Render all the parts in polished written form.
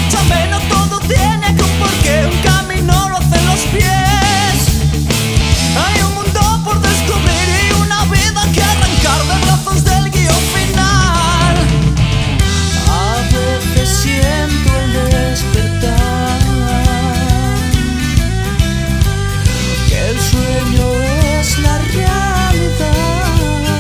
Escúchame, no todo tiene que un porqué, un camino lo hacen los pies. Hay un mundo por descubrir y una vida que arrancar de brazos del guión final. A veces siento el despertar que el sueño es la realidad.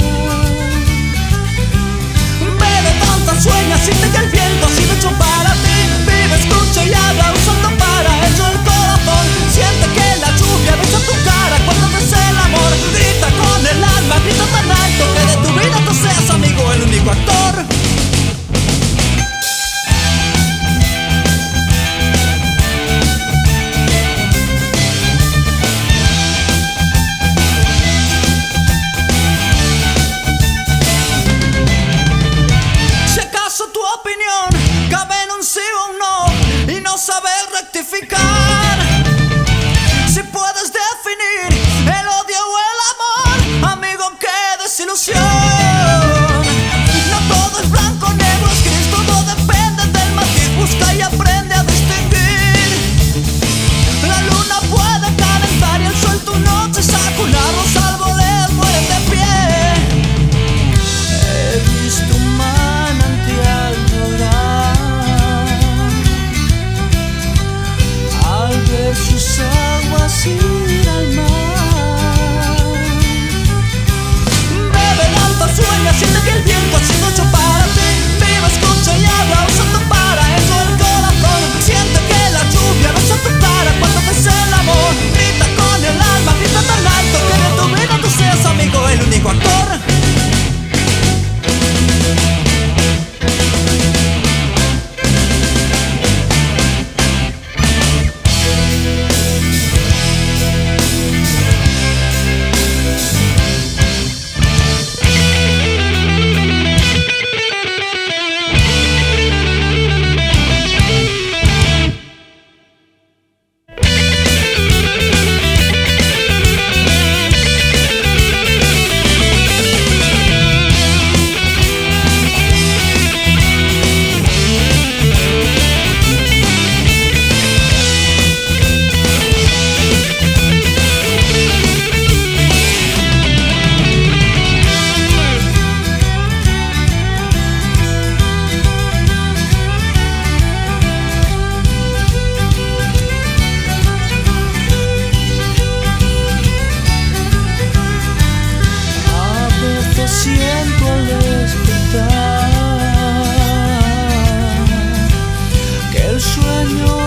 Bebe, danza, sueña, siente que el viento ha sido hecho para ti. Vive, escucha y habla usando para ello el corazón. Siente que la lluvia besa tu cara cuando des el amor. Grita con el alma, grita tan alto que de tu vida tú seas amigo, el único actor. Si acaso tu opinión cabe en un sí o un no y no sabes rectificar, si puedes definir el odio o el amor, amigo, qué desilusión. No todo es blanco, negro, es gris, todo depende del matiz. Busca y aprende a distinguir. La luna puede calentar y el sol tu noche saca una rosa, árboles mueren de pie. He visto un manantial llorar al ver sus aguas ir al mar. Bebe, danza, sueña, siente que el viento ha sido hecho para ti. Vive, escucha y habla usando para eso el corazón. Siente que la lluvia besa tu cara cuando des el amor. Grita con el alma, grita tan alto que de tu vida tú seas amigo, el único actor. Siento al despertar que el sueño